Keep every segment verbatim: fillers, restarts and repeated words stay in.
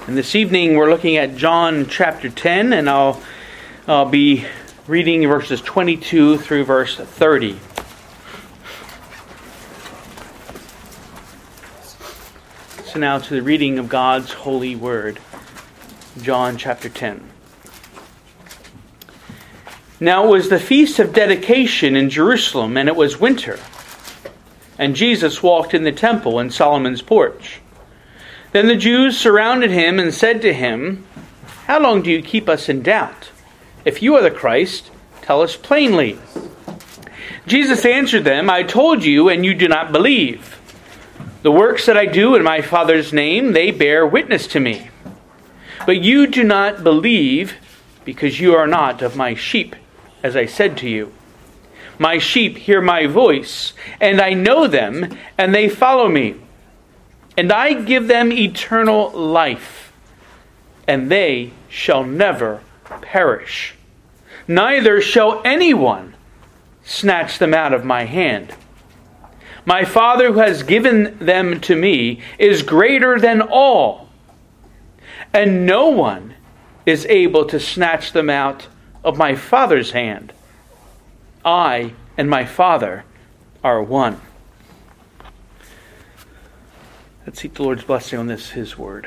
And this evening we're looking at John chapter ten, and I'll, I'll be reading verses twenty-two through verse thirty. So now to the reading of God's holy word. John chapter ten. Now it was the feast of dedication in Jerusalem, and it was winter. And Jesus walked in the temple in Solomon's porch. Then the Jews surrounded him and said to him, "How long do you keep us in doubt? If you are the Christ, tell us plainly." Jesus answered them, "I told you, and you do not believe. The works that I do in my Father's name, they bear witness to me. But you do not believe because you are not of my sheep, as I said to you. My sheep hear my voice, and I know them, and they follow me. And I give them eternal life, and they shall never perish. Neither shall anyone snatch them out of my hand. My Father who has given them to me is greater than all, and no one is able to snatch them out of my Father's hand. I and my Father are one." Let's seek the Lord's blessing on this, His word.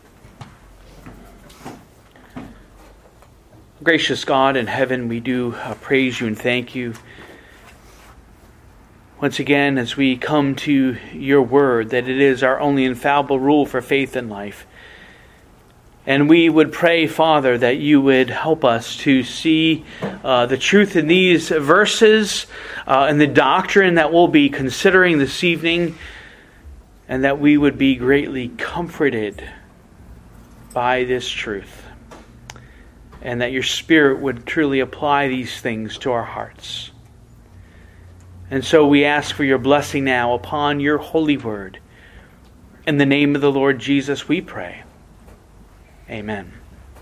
Gracious God in heaven, we do uh, praise you and thank you. Once again, as we come to your word, that it is our only infallible rule for faith and life. And we would pray, Father, that you would help us to see uh, the truth in these verses uh, and the doctrine that we'll be considering this evening, and that we would be greatly comforted by this truth, and that your Spirit would truly apply these things to our hearts. And so we ask for your blessing now upon your holy word. In the name of the Lord Jesus we pray. Amen.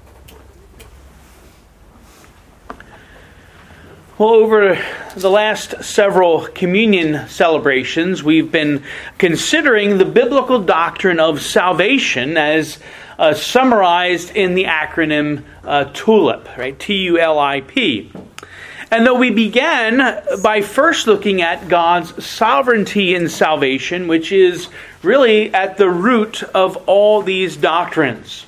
Well, over the last several communion celebrations, we've been considering the biblical doctrine of salvation as uh, summarized in the acronym uh, TULIP, right? T U L I P. And though we began by first looking at God's sovereignty in salvation, which is really at the root of all these doctrines.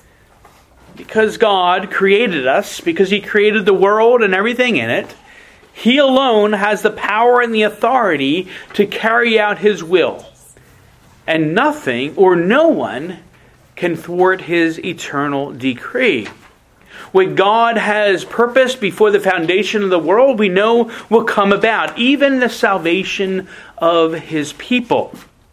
Because God created us, because He created the world and everything in it, He alone has the power and the authority to carry out His will. And nothing or no one can thwart His eternal decree. What God has purposed before the foundation of the world, we know will come about, even the salvation of His people.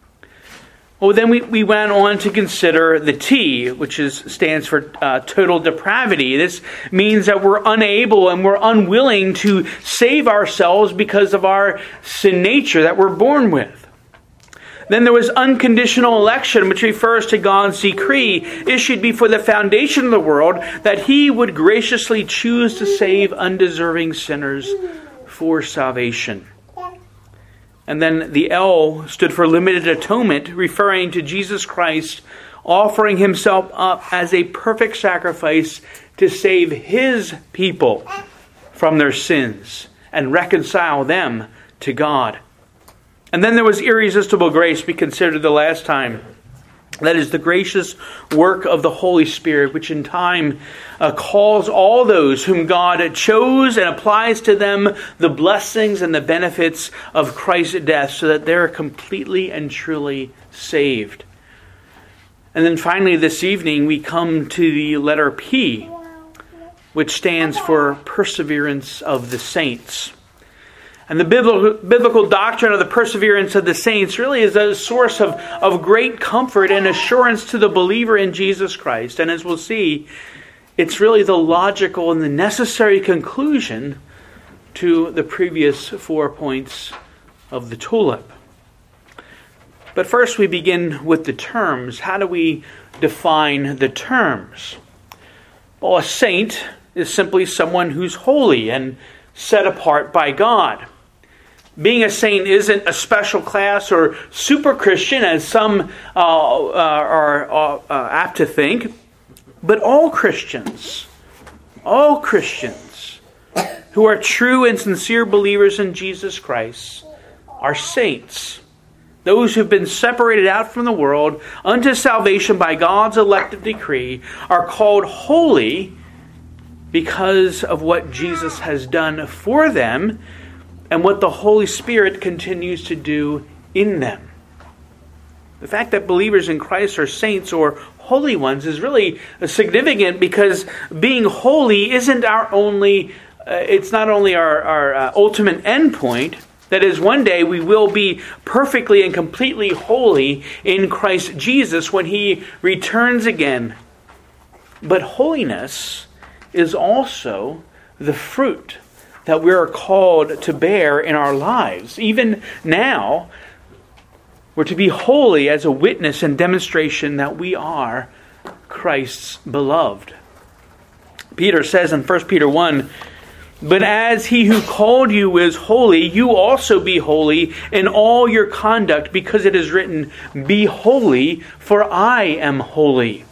Well, then we, we went on to consider the T, which is stands for uh, total depravity. This means that we're unable and we're unwilling to save ourselves because of our sin nature that we're born with. Then there was unconditional election, which refers to God's decree issued before the foundation of the world that He would graciously choose to save undeserving sinners for salvation. And then the L stood for limited atonement, referring to Jesus Christ offering Himself up as a perfect sacrifice to save His people from their sins and reconcile them to God. And then there was irresistible grace we considered the last time. That is the gracious work of the Holy Spirit, which in time uh, calls all those whom God chose and applies to them the blessings and the benefits of Christ's death so that they're completely and truly saved. And then finally this evening we come to the letter P, which stands for perseverance of the saints. And the biblical, biblical doctrine of the perseverance of the saints really is a source of, of great comfort and assurance to the believer in Jesus Christ. And as we'll see, it's really the logical and the necessary conclusion to the previous four points of the TULIP. But first we begin with the terms. How do we define the terms? Well, a saint is simply someone who's holy and set apart by God. Being a saint isn't a special class or super Christian, as some uh, uh, are uh, apt to think. But all Christians, all Christians who are true and sincere believers in Jesus Christ are saints. Those who've been separated out from the world unto salvation by God's elective decree are called holy because of what Jesus has done for them and what the Holy Spirit continues to do in them. The fact that believers in Christ are saints or holy ones is really significant because being holy isn't our only, uh, it's not only our, our uh, ultimate end point. That is, one day we will be perfectly and completely holy in Christ Jesus when He returns again. But holiness is also the fruit that we are called to bear in our lives. Even now, we're to be holy as a witness and demonstration that we are Christ's beloved. Peter says in First Peter one, "But as He who called you is holy, you also be holy in all your conduct, because it is written, 'Be holy, for I am holy.'"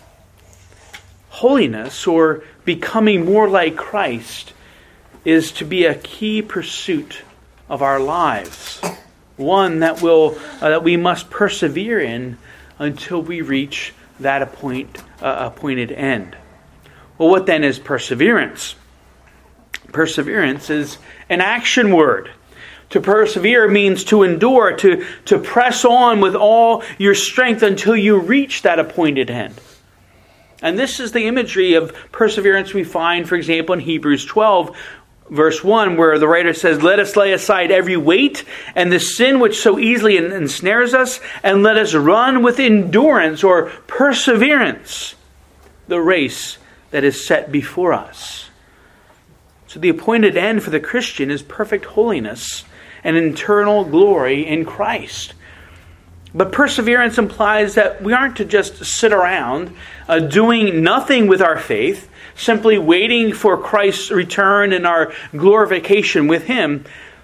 Holiness, or becoming more like Christ, is to be a key pursuit of our lives. One that will uh, that we must persevere in until we reach that appoint, uh, appointed end. Well, what then is perseverance? Perseverance is an action word. To persevere means to endure, to, to press on with all your strength until you reach that appointed end. And this is the imagery of perseverance we find, for example, in Hebrews twelve, verse one, where the writer says, "Let us lay aside every weight and the sin which so easily ensnares us, and let us run with endurance," or perseverance, "the race that is set before us." So the appointed end for the Christian is perfect holiness and eternal glory in Christ. But perseverance implies that we aren't to just sit around uh, doing nothing with our faith, simply waiting for Christ's return and our glorification with Him.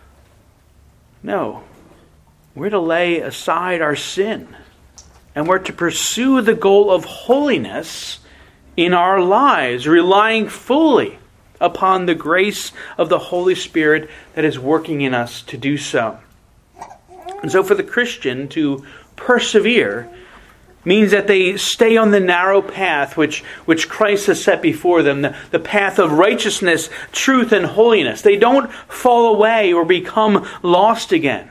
No, we're to lay aside our sin, and we're to pursue the goal of holiness in our lives, relying fully upon the grace of the Holy Spirit that is working in us to do so. And so for the Christian to persevere means that they stay on the narrow path which, which Christ has set before them, the, the path of righteousness, truth, and holiness. They don't fall away or become lost again.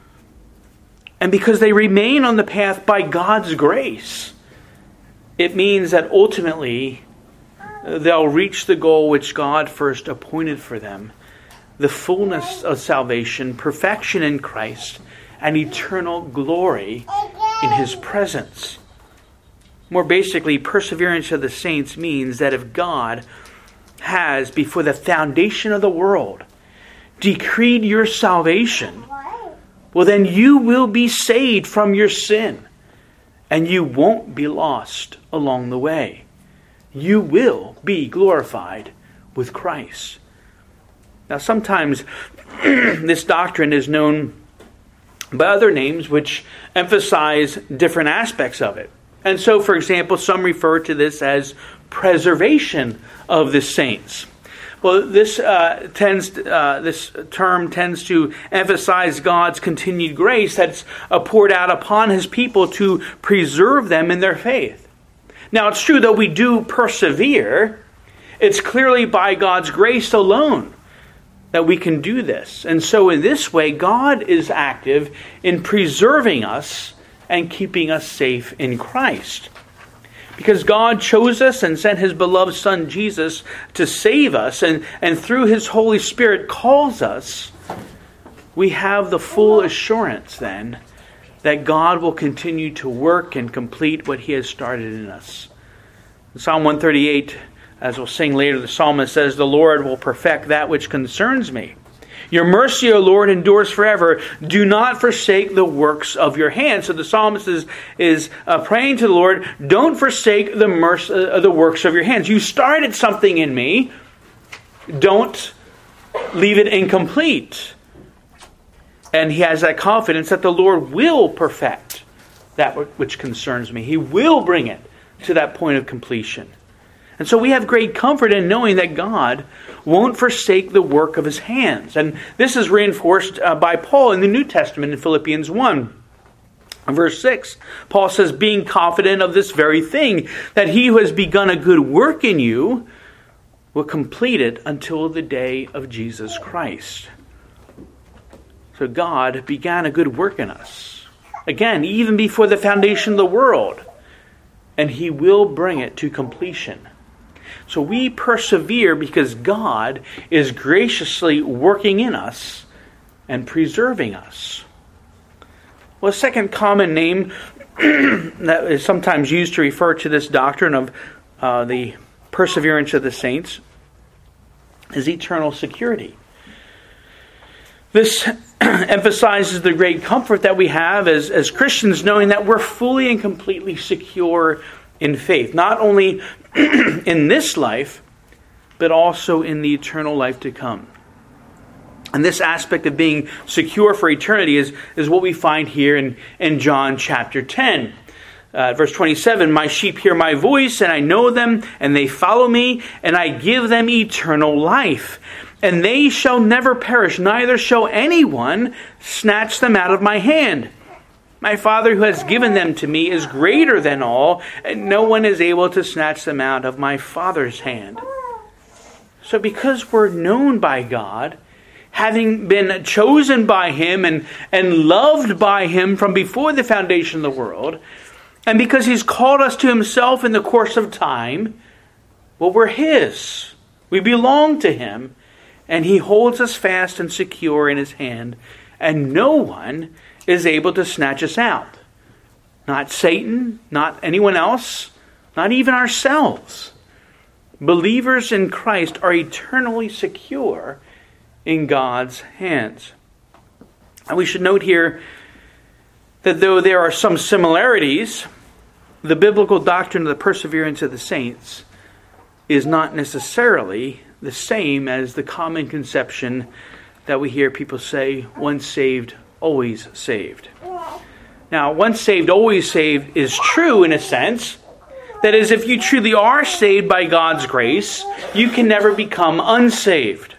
And because they remain on the path by God's grace, it means that ultimately they'll reach the goal which God first appointed for them, the fullness of salvation, perfection in Christ, and eternal glory in His presence. More basically, perseverance of the saints means that if God has, before the foundation of the world, decreed your salvation, well, then you will be saved from your sin, and you won't be lost along the way. You will be glorified with Christ. Now, sometimes this doctrine is known by other names which emphasize different aspects of it. And so, for example, some refer to this as preservation of the saints. Well, this uh, tends uh, this term tends to emphasize God's continued grace that's uh, poured out upon His people to preserve them in their faith. Now, it's true that we do persevere. It's clearly by God's grace alone that we can do this. And so in this way, God is active in preserving us and keeping us safe in Christ. Because God chose us and sent His beloved Son Jesus to save us, and, and through His Holy Spirit calls us, we have the full assurance then that God will continue to work and complete what He has started in us. In Psalm one thirty-eight, as we'll sing later, the psalmist says, "The Lord will perfect that which concerns me. Your mercy, O Lord, endures forever. Do not forsake the works of your hands." So the psalmist is, is uh, praying to the Lord, don't forsake the, mercy, uh, the works of your hands. You started something in me. Don't leave it incomplete. And he has that confidence that the Lord will perfect that which concerns me. He will bring it to that point of completion. And so we have great comfort in knowing that God won't forsake the work of his hands. And this is reinforced uh, by Paul in the New Testament in Philippians one. Verse six, Paul says, being confident of this very thing, that he who has begun a good work in you will complete it until the day of Jesus Christ. So God began a good work in us. Again, even before the foundation of the world. And he will bring it to completion. So we persevere because God is graciously working in us and preserving us. Well, a second common name that is sometimes used to refer to this doctrine of uh, the perseverance of the saints is eternal security. This emphasizes the great comfort that we have as, as Christians, knowing that we're fully and completely secure in faith, not only in this life, but also in the eternal life to come. And this aspect of being secure for eternity is, is what we find here in, in John chapter ten. Uh, verse twenty-seven, my sheep hear my voice, and I know them, and they follow me, and I give them eternal life. And they shall never perish, neither shall anyone snatch them out of my hand. My Father who has given them to me is greater than all, and no one is able to snatch them out of my Father's hand. So because we're known by God, having been chosen by him and, and loved by him from before the foundation of the world, and because he's called us to himself in the course of time, well, we're his. We belong to him, and he holds us fast and secure in his hand, and no one is able to snatch us out. Not Satan, not anyone else, not even ourselves. Believers in Christ are eternally secure in God's hands. And we should note here that though there are some similarities, the biblical doctrine of the perseverance of the saints is not necessarily the same as the common conception that we hear people say, once saved, always saved. Now, once saved, always saved is true in a sense. That is, if you truly are saved by God's grace, you can never become unsaved.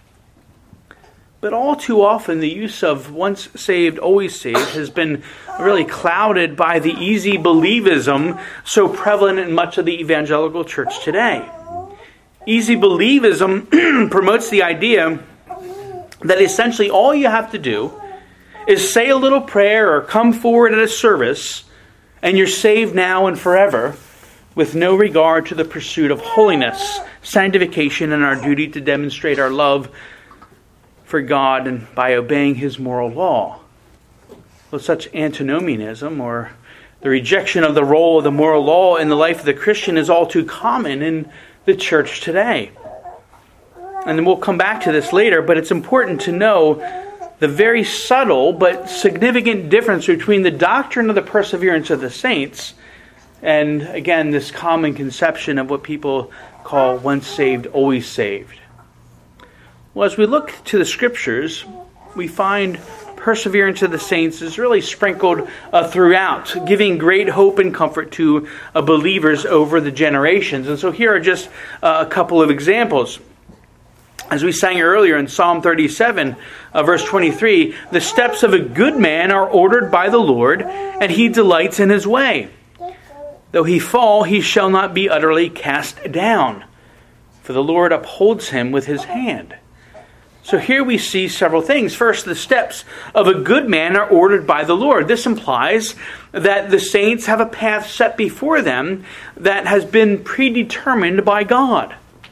But all too often, the use of once saved, always saved has been really clouded by the easy believism so prevalent in much of the evangelical church today. Easy believism promotes the idea that essentially all you have to do is say a little prayer or come forward at a service, and you're saved now and forever, with no regard to the pursuit of holiness, sanctification, and our duty to demonstrate our love for God and by obeying his moral law. Well, such antinomianism, or the rejection of the role of the moral law in the life of the Christian, is all too common in the church today. And we'll come back to this later, but it's important to know the very subtle but significant difference between the doctrine of the perseverance of the saints and, again, this common conception of what people call once saved, always saved. Well, as we look to the Scriptures, we find perseverance of the saints is really sprinkled uh, throughout, giving great hope and comfort to uh, believers over the generations. And so here are just uh, a couple of examples. As we sang earlier in Psalm thirty-seven, uh, verse twenty-three, the steps of a good man are ordered by the Lord, and he delights in his way. Though he fall, he shall not be utterly cast down, for the Lord upholds him with his hand. So here we see several things. First, the steps of a good man are ordered by the Lord. This implies that the saints have a path set before them that has been predetermined by God.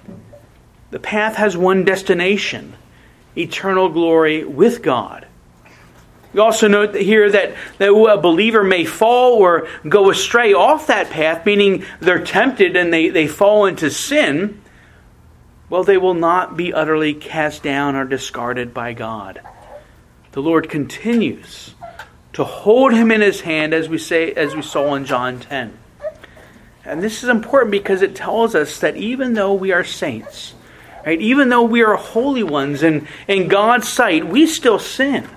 The path has one destination, eternal glory with God. We also note here that, that a believer may fall or go astray off that path, meaning they're tempted and they, they fall into sin. Well, they will not be utterly cast down or discarded by God. The Lord continues to hold him in his hand, as we say, as we saw in John ten. And this is important because it tells us that even though we are saints, right, even though we are holy ones in, in God's sight, we still sin.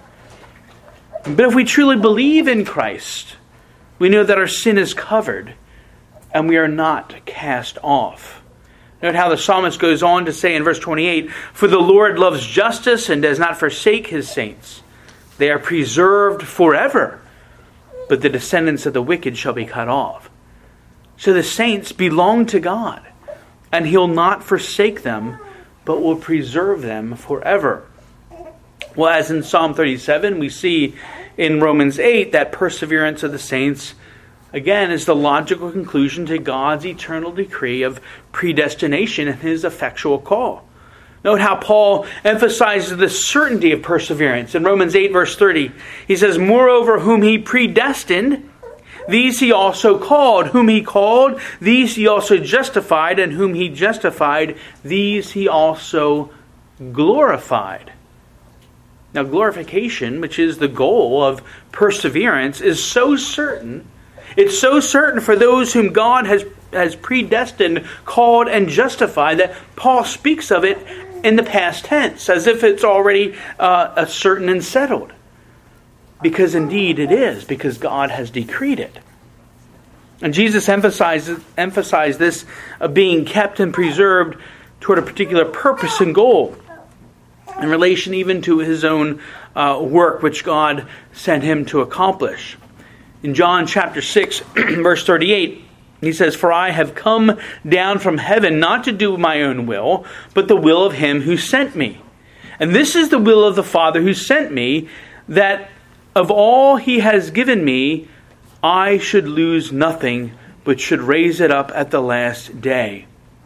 But if we truly believe in Christ, we know that our sin is covered and we are not cast off. Note how the psalmist goes on to say in verse twenty-eight, "For the Lord loves justice and does not forsake his saints. They are preserved forever, but the descendants of the wicked shall be cut off." So the saints belong to God, and He'll not forsake them, but will preserve them forever. Well, as in Psalm thirty-seven, we see in Romans eight that perseverance of the saints, again, is the logical conclusion to God's eternal decree of predestination and His effectual call. Note how Paul emphasizes the certainty of perseverance. In Romans eight, verse thirty, he says, "Moreover, whom He predestined, these He also called. Whom He called, these He also justified. And whom He justified, these He also glorified." Now, glorification, which is the goal of perseverance, is so certain. It's so certain for those whom God has, has predestined, called, and justified that Paul speaks of it in the past tense, as if it's already uh, certain and settled. Because indeed it is, because God has decreed it. And Jesus emphasizes emphasized this uh, being kept and preserved toward a particular purpose and goal, in relation even to His own uh, work which God sent Him to accomplish. In John chapter six, verse thirty-eight, He says, "For I have come down from heaven not to do my own will, but the will of Him who sent me. And this is the will of the Father who sent me, that of all He has given me, I should lose nothing, but should raise it up at the last day."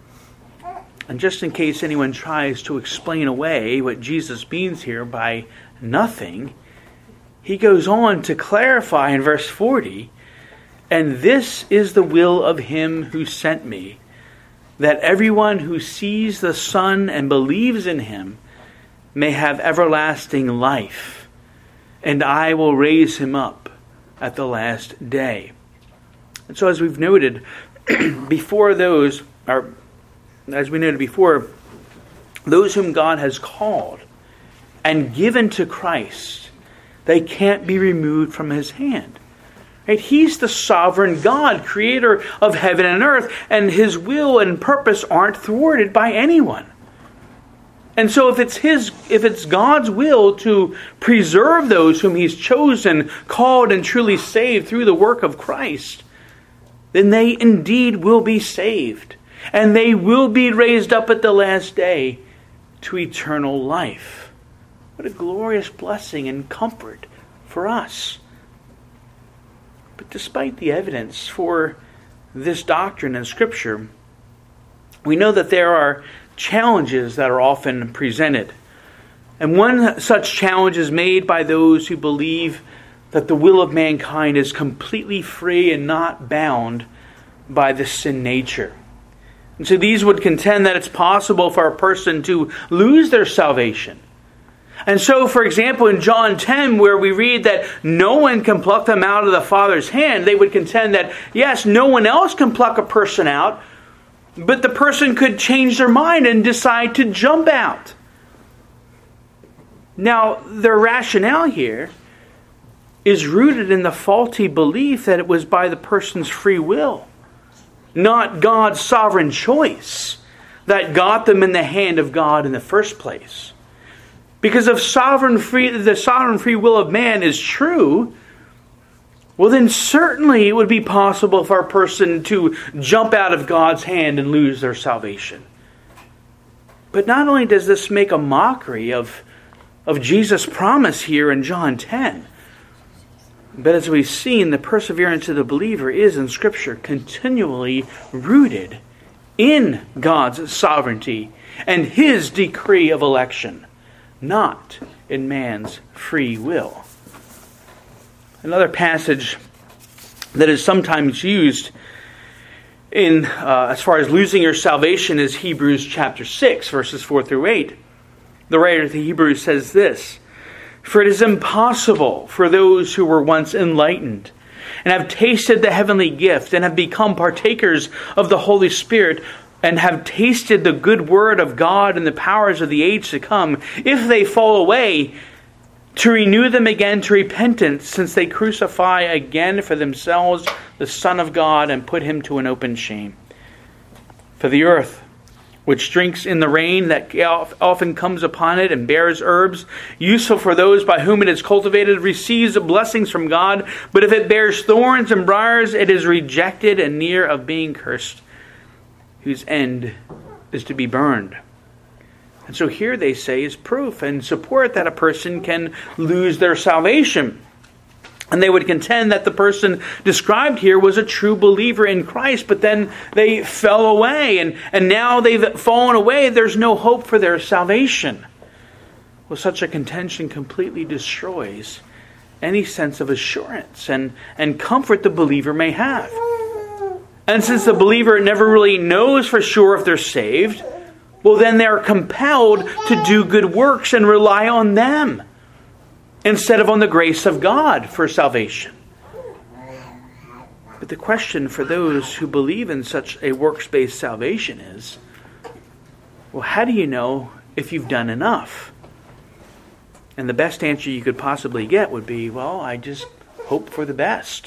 And just in case anyone tries to explain away what Jesus means here by nothing, He goes on to clarify in verse forty, "And this is the will of Him who sent me, that everyone who sees the Son and believes in Him may have everlasting life, and I will raise him up at the last day." And so, as we've noted before, those are, as we noted before, those whom God has called and given to Christ, they can't be removed from His hand. Right? He's the sovereign God, creator of heaven and earth, and His will and purpose aren't thwarted by anyone. And so if it's His, if it's God's will to preserve those whom He's chosen, called, and truly saved through the work of Christ, then they indeed will be saved. And they will be raised up at the last day to eternal life. What a glorious blessing and comfort for us. But despite the evidence for this doctrine in Scripture, we know that there are challenges that are often presented. And one such challenge is made by those who believe that the will of mankind is completely free and not bound by the sin nature. And so these would contend that it's possible for a person to lose their salvation. And so, for example, in John ten, where we read that no one can pluck them out of the Father's hand, they would contend that, yes, no one else can pluck a person out, but the person could change their mind and decide to jump out. Now, their rationale here is rooted in the faulty belief that it was by the person's free will, not God's sovereign choice, that got them in the hand of God in the first place. Because if sovereign free, the sovereign free will of man is true, well then certainly it would be possible for a person to jump out of God's hand and lose their salvation. But not only does this make a mockery of, of Jesus' promise here in John ten, but as we've seen, the perseverance of the believer is in Scripture continually rooted in God's sovereignty and His decree of election, not in man's free will. Another passage that is sometimes used in uh, as far as losing your salvation is Hebrews chapter six, verses four through eight. The writer of the Hebrews says this: "For it is impossible for those who were once enlightened and have tasted the heavenly gift and have become partakers of the Holy Spirit and have tasted the good word of God and the powers of the age to come, if they fall away, to renew them again to repentance, since they crucify again for themselves the Son of God and put Him to an open shame. For the earth which drinks in the rain that often comes upon it and bears herbs, useful for those by whom it is cultivated, receives blessings from God. But if it bears thorns and briars, it is rejected and near of being cursed, whose end is to be burned. And so here they say is proof and support that a person can lose their salvation. And they would contend that the person described here was a true believer in Christ, but then they fell away, and, and now they've fallen away. There's no hope for their salvation. Well, such a contention completely destroys any sense of assurance and, and comfort the believer may have. And since the believer never really knows for sure if they're saved, well, then they're compelled to do good works and rely on them instead of on the grace of God for salvation. But the question for those who believe in such a works-based salvation is, well, how do you know if you've done enough? And the best answer you could possibly get would be, well, I just hope for the best.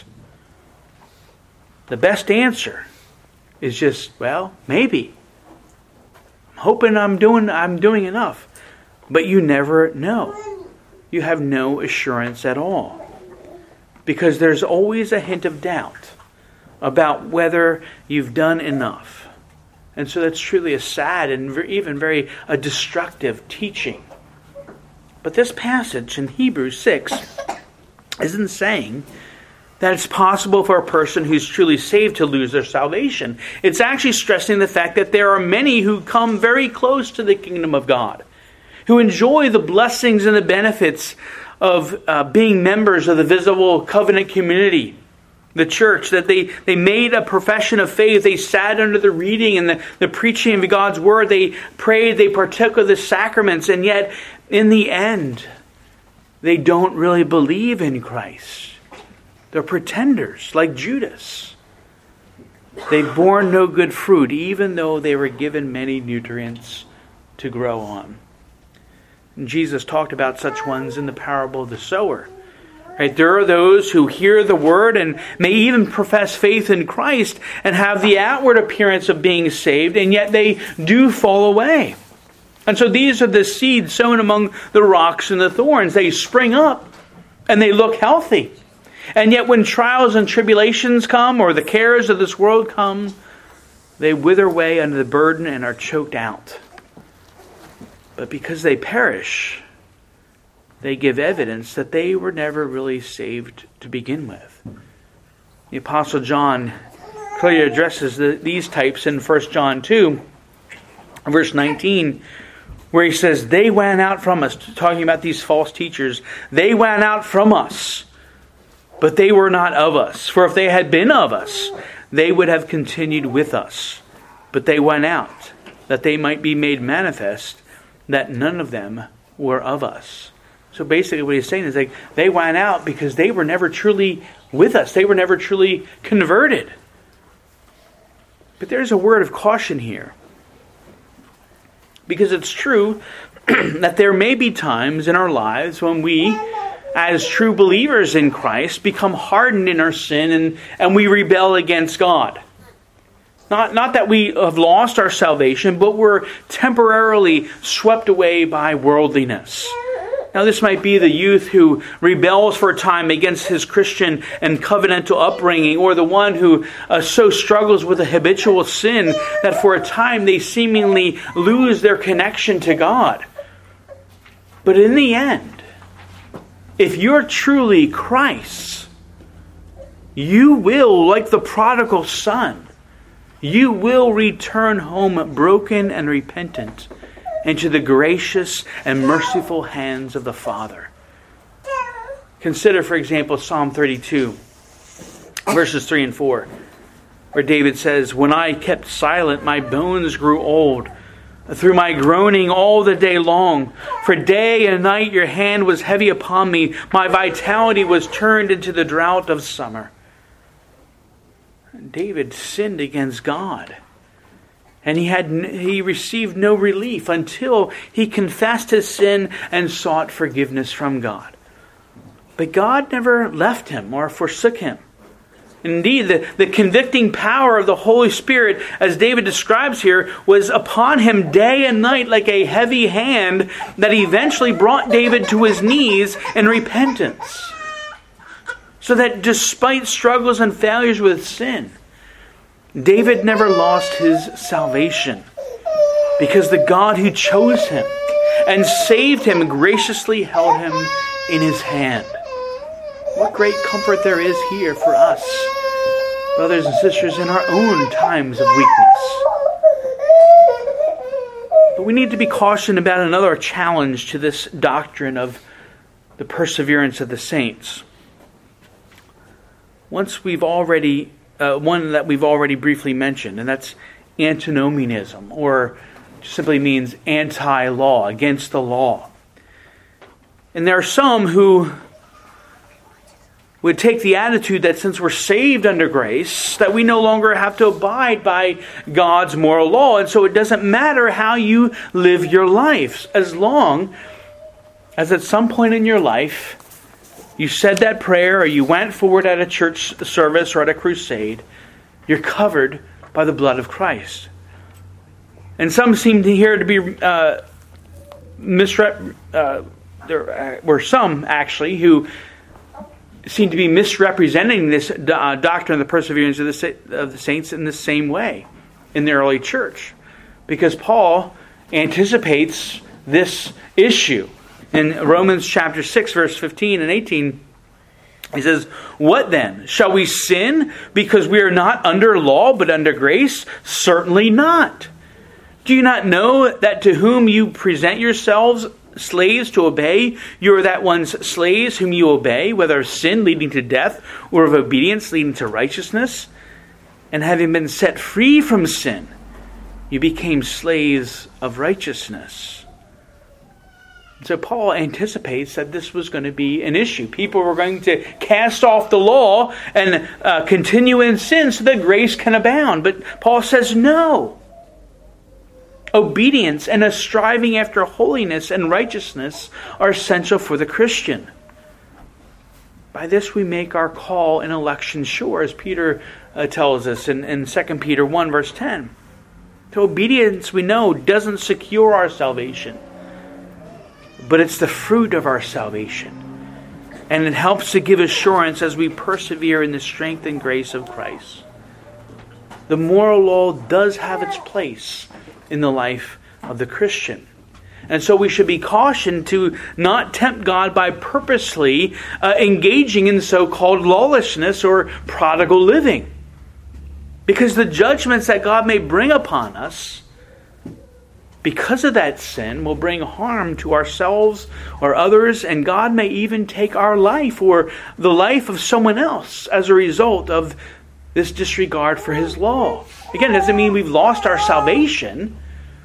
The best answer is just, well, maybe. I'm hoping I'm doing I'm doing enough. But you never know. You have no assurance at all. Because there's always a hint of doubt about whether you've done enough. And so that's truly a sad and even very a destructive teaching. But this passage in Hebrews six isn't saying that it's possible for a person who's truly saved to lose their salvation. It's actually stressing the fact that there are many who come very close to the kingdom of God, who enjoy the blessings and the benefits of uh, being members of the visible covenant community, the church, that they, they made a profession of faith. They sat under the reading and the, the preaching of God's word. They prayed, they partook of the sacraments, and yet in the end, they don't really believe in Christ. They're pretenders, like Judas. They've borne no good fruit, even though they were given many nutrients to grow on. And Jesus talked about such ones in the parable of the sower. Right? There are those who hear the word and may even profess faith in Christ and have the outward appearance of being saved, and yet they do fall away. And so these are the seeds sown among the rocks and the thorns. They spring up and they look healthy. And yet when trials and tribulations come, or the cares of this world come, they wither away under the burden and are choked out. But because they perish, they give evidence that they were never really saved to begin with. The Apostle John clearly addresses the, these types in First John two, verse nineteen, where he says, they went out from us, talking about these false teachers. They went out from us, but they were not of us. For if they had been of us, they would have continued with us. But they went out, that they might be made manifest that none of them were of us. So basically what he's saying is like they went out because they were never truly with us. They were never truly converted. But there's a word of caution here. Because it's true that there may be times in our lives when we, as true believers in Christ, become hardened in our sin and, and we rebel against God. Not, not that we have lost our salvation, but we're temporarily swept away by worldliness. Now this might be the youth who rebels for a time against his Christian and covenantal upbringing, or the one who uh, so struggles with a habitual sin that for a time they seemingly lose their connection to God. But in the end, if you're truly Christ's, you will, like the prodigal son, you will return home broken and repentant into the gracious and merciful hands of the Father. Consider, for example, Psalm thirty-two, verses three and four, where David says, when I kept silent, my bones grew old through my groaning all the day long. For day and night your hand was heavy upon me. My vitality was turned into the drought of summer. David sinned against God. And he had he received no relief until he confessed his sin and sought forgiveness from God. But God never left him or forsook him. Indeed, the, the convicting power of the Holy Spirit, as David describes here, was upon him day and night like a heavy hand that eventually brought David to his knees in repentance. So that despite struggles and failures with sin, David never lost his salvation, because the God who chose him and saved him graciously held him in his hand. What great comfort there is here for us, brothers and sisters, in our own times of weakness. But we need to be cautioned about another challenge to this doctrine of the perseverance of the saints. Once we've already, uh, one that we've already briefly mentioned, and that's antinomianism, or simply means anti-law, against the law. And there are some who would take the attitude that since we're saved under grace, that we no longer have to abide by God's moral law, and so it doesn't matter how you live your life, as long as at some point in your life you said that prayer, or you went forward at a church service or at a crusade, you're covered by the blood of Christ. And some seem to here to be uh, misrep. Uh, there were some actually who seem to be misrepresenting this uh, doctrine of the perseverance of the, of the saints in the same way in the early church, because Paul anticipates this issue in Romans chapter six, verse fifteen and eighteen. He says, "What then? Shall we sin because we are not under law but under grace? Certainly not. Do you not know that to whom you present yourselves slaves to obey, you are that one's slaves whom you obey, whether of sin leading to death or of obedience leading to righteousness? And having been set free from sin, you became slaves of righteousness." So Paul anticipates that this was going to be an issue. People were going to cast off the law and uh, continue in sin so that grace can abound. But Paul says no. Obedience and a striving after holiness and righteousness are essential for the Christian. By this we make our call and election sure, as Peter uh, tells us in, in Second Peter one, verse ten. So obedience, we know, doesn't secure our salvation, but it's the fruit of our salvation. And it helps to give assurance as we persevere in the strength and grace of Christ. The moral law does have its place in the life of the Christian. And so we should be cautioned to not tempt God by purposely uh, engaging in so-called lawlessness or prodigal living. Because the judgments that God may bring upon us because of that sin will bring harm to ourselves or others, and God may even take our life or the life of someone else as a result of this disregard for His law. Again, it doesn't mean we've lost our salvation,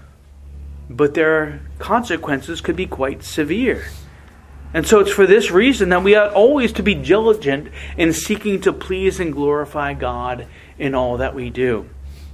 but their consequences could be quite severe. And so it's for this reason that we ought always to be diligent in seeking to please and glorify God in all that we do.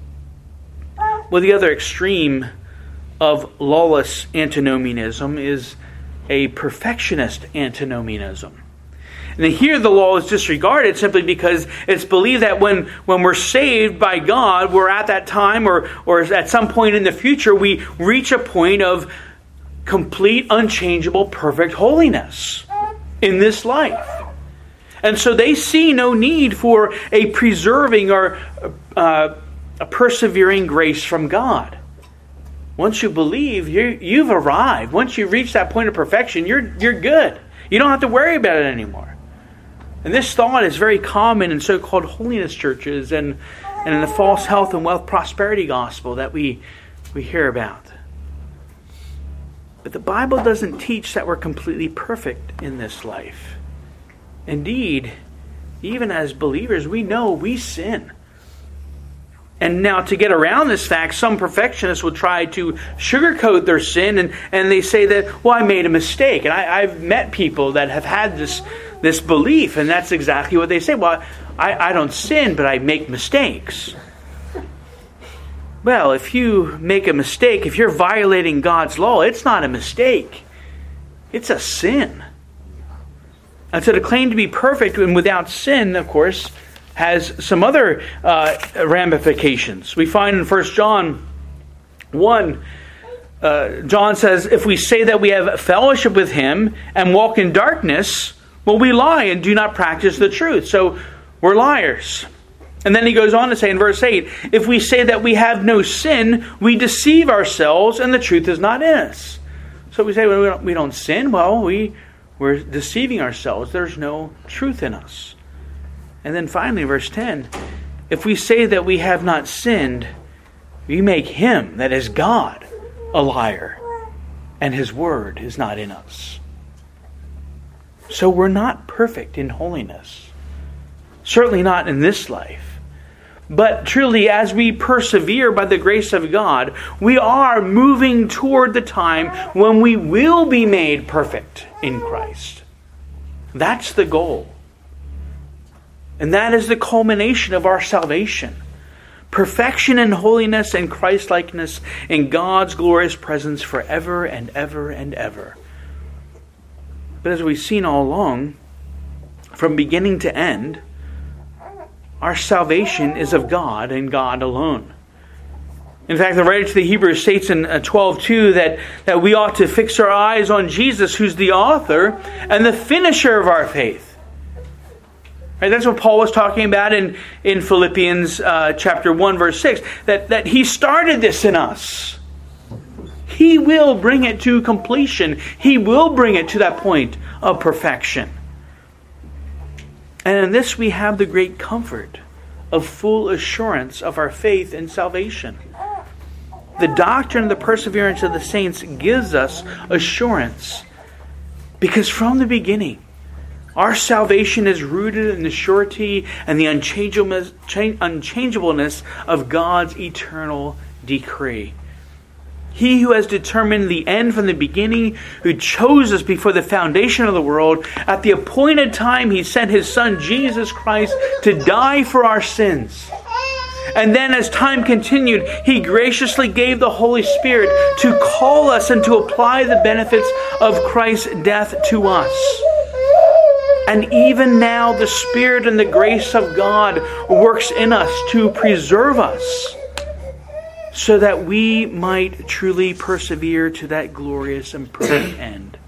Well, the other extreme of lawless antinomianism is a perfectionist antinomianism. And here the law is disregarded simply because it's believed that when, when we're saved by God, we're at that time or, or at some point in the future, we reach a point of complete, unchangeable, perfect holiness in this life. And so they see no need for a preserving or uh, a persevering grace from God. Once you believe, you, you've arrived. Once you reach that point of perfection, you're you're good. You don't have to worry about it anymore. And this thought is very common in so-called holiness churches and, and in the false health and wealth prosperity gospel that we, we hear about. But the Bible doesn't teach that we're completely perfect in this life. Indeed, even as believers, we know we sin. And now to get around this fact, some perfectionists will try to sugarcoat their sin and, and they say that, well, I made a mistake. And I, I've met people that have had this, this belief, and that's exactly what they say. Well, I, I don't sin, but I make mistakes. Well, if you make a mistake, if you're violating God's law, it's not a mistake. It's a sin. And so to claim to be perfect and without sin, of course, has some other uh, ramifications. We find in First John one, uh, John says, if we say that we have fellowship with him and walk in darkness, well, we lie and do not practice the truth. So we're liars. And then he goes on to say in verse eight, if we say that we have no sin, we deceive ourselves and the truth is not in us. So we say, well, we don't, we don't sin. Well, we, we're deceiving ourselves. There's no truth in us. And then finally, verse ten, if we say that we have not sinned, we make him, that is God, a liar, and his word is not in us. So we're not perfect in holiness. Certainly not in this life. But truly, as we persevere by the grace of God, we are moving toward the time when we will be made perfect in Christ. That's the goal. And that is the culmination of our salvation. Perfection and holiness and Christ-likeness in God's glorious presence forever and ever and ever. But as we've seen all along, from beginning to end, our salvation is of God and God alone. In fact, the writer to the Hebrews states in twelve two that, that we ought to fix our eyes on Jesus, who's the author and the finisher of our faith. Right, that's what Paul was talking about in, in Philippians uh, chapter one, verse six, that, that he started this in us. He will bring it to completion. He will bring it to that point of perfection. And in this we have the great comfort of full assurance of our faith and salvation. The doctrine of the perseverance of the saints gives us assurance, because from the beginning, our salvation is rooted in the surety and the unchangeableness of God's eternal decree. He who has determined the end from the beginning, who chose us before the foundation of the world, at the appointed time He sent His Son Jesus Christ to die for our sins. And then as time continued, He graciously gave the Holy Spirit to call us and to apply the benefits of Christ's death to us. And even now the Spirit and the grace of God works in us to preserve us, so that we might truly persevere to that glorious and perfect end.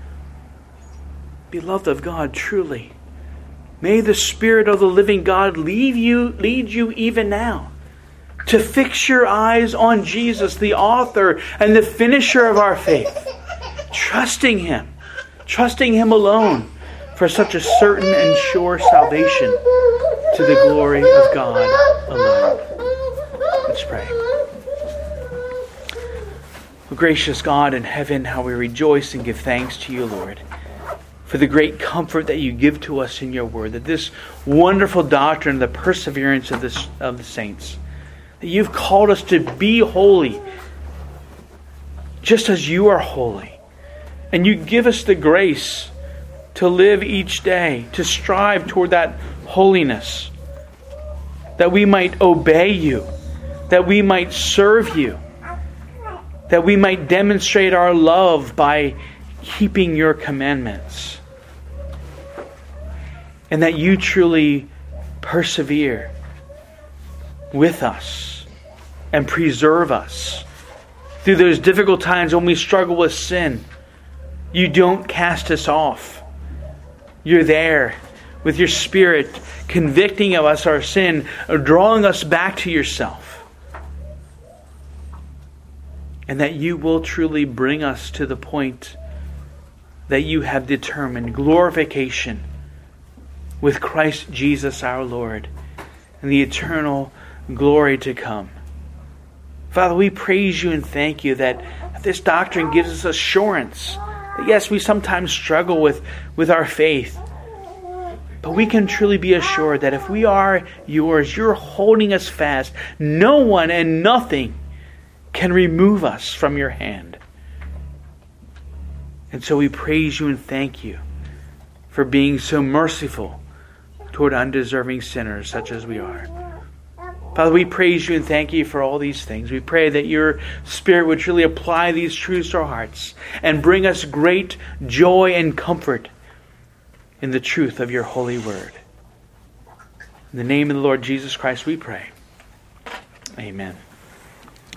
Beloved of God, truly, may the Spirit of the living God lead you, lead you even now to fix your eyes on Jesus, the author and the finisher of our faith, trusting Him, trusting Him alone for such a certain and sure salvation to the glory of God alone. Let's pray. Oh, gracious God in heaven, how we rejoice and give thanks to you, Lord, for the great comfort that you give to us in your word, that this wonderful doctrine, the perseverance of, this, of the saints, that you've called us to be holy, just as you are holy. And you give us the grace to live each day, to strive toward that holiness, that we might obey you, that we might serve you, that we might demonstrate our love by keeping your commandments, and that you truly persevere with us and preserve us through those difficult times when we struggle with sin. You don't cast us off. You're there with your Spirit, convicting of us our sin, drawing us back to yourself. And that you will truly bring us to the point that you have determined, glorification with Christ Jesus our Lord, and the eternal glory to come. Father, we praise you and thank you that this doctrine gives us assurance. That yes, we sometimes struggle with, with our faith, but we can truly be assured that if we are yours, you're holding us fast. No one and nothing can remove us from your hand. And so we praise you and thank you for being so merciful toward undeserving sinners such as we are. Father, we praise you and thank you for all these things. We pray that your Spirit would truly apply these truths to our hearts and bring us great joy and comfort in the truth of your holy word. In the name of the Lord Jesus Christ we pray. Amen.